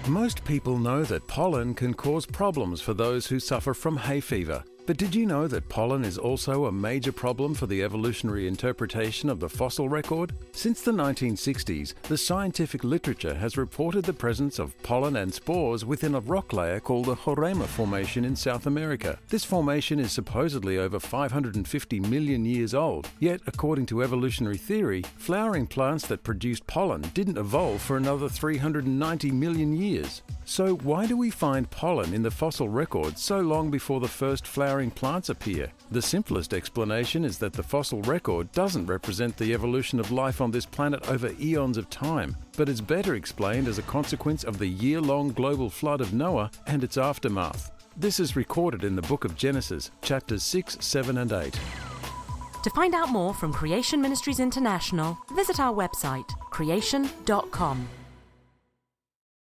Most people know that pollen can cause problems for those who suffer from hay fever. But did you know that pollen is also a major problem for the evolutionary interpretation of the fossil record? Since the 1960s, the scientific literature has reported the presence of pollen and spores within a rock layer called the Roraima Formation in South America. This formation is supposedly over 550 million years old, yet according to evolutionary theory, flowering plants that produced pollen didn't evolve for another 390 million years. So why do we find pollen in the fossil record so long before the first flowering plants appear? The simplest explanation is that the fossil record doesn't represent the evolution of life on this planet over eons of time, but is better explained as a consequence of the year-long global flood of Noah and its aftermath. This is recorded in the book of Genesis, chapters 6, 7 and 8. To find out more from Creation Ministries International, visit our website, creation.com.